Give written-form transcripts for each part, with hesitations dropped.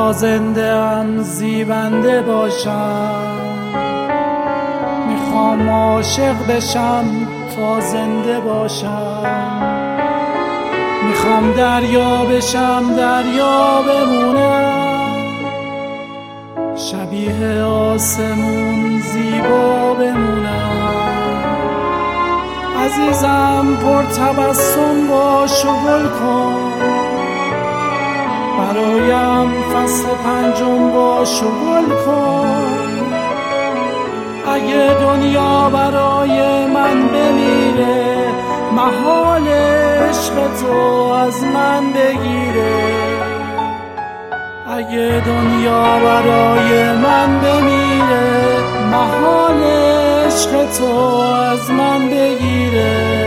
تا زنده ام زیبنده باشم، میخوام عاشق بشم تا زنده باشم، میخوام دریا بشم دریا بمونم، شبیه آسمون زیبا بمونم. عزیزم پر تبسم باش و گل کن، برایم فصل پنجم باش و گل کن. اگه دنیا برای من بمیره، محال عشق تو از من بگیره. اگه دنیا برای من بمیره، محال عشق تو از من بگیره.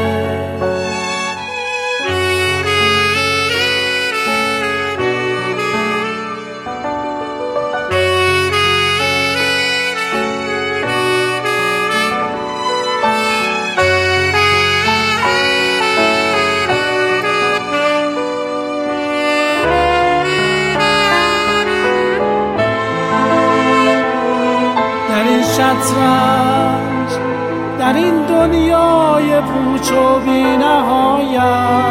شطرنج در این دنیای پوچ و بی نهایت،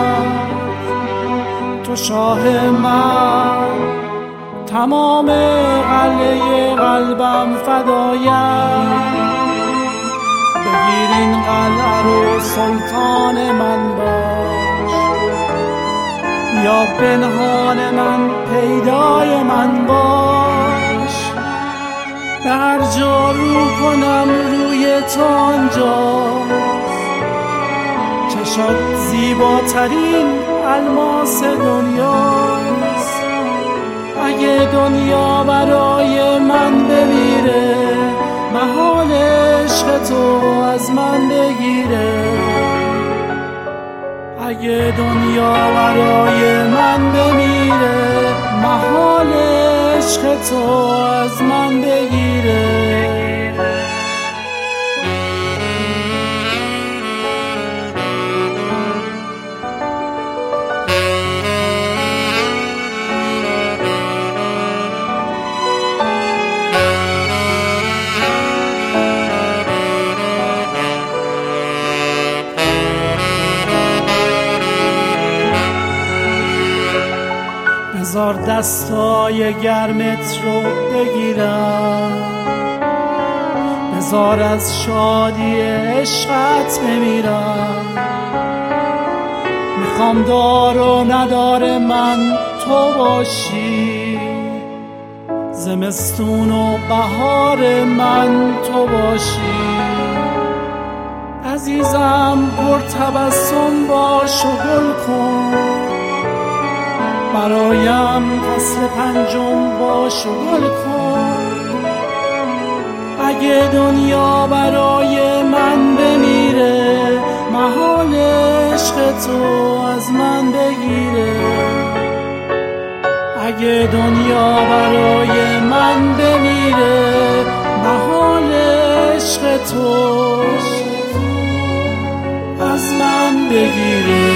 تو شاه من، تمام قلعه قلبم فدایت. بگیر این قلعه رو سلطان من باش، یا پنهان من پیدای من باش. به هر جا رو کنم روی تو آنجاست، چشات زیباترین الماس دنیاست. اگه دنیا برای من بمیره، محال عشق تو از من بگیره. اگه دنیا برای من بمیره، محال عشق تو از من بگیره. بذار دستای گرمت رو بگیرم، بذار از شادی عشقت بمیرم. میخوام دار و ندار من تو باشی، زمستون و بهار من تو باشی. عزیزم پر تبسم باش و گل کن، برایم فصل پنجم باش و گل کن. اگه دنیا برای من بمیره، محال عشق تو از من بگیره. اگه دنیا برای من بمیره، محال عشق تو از من بگیره.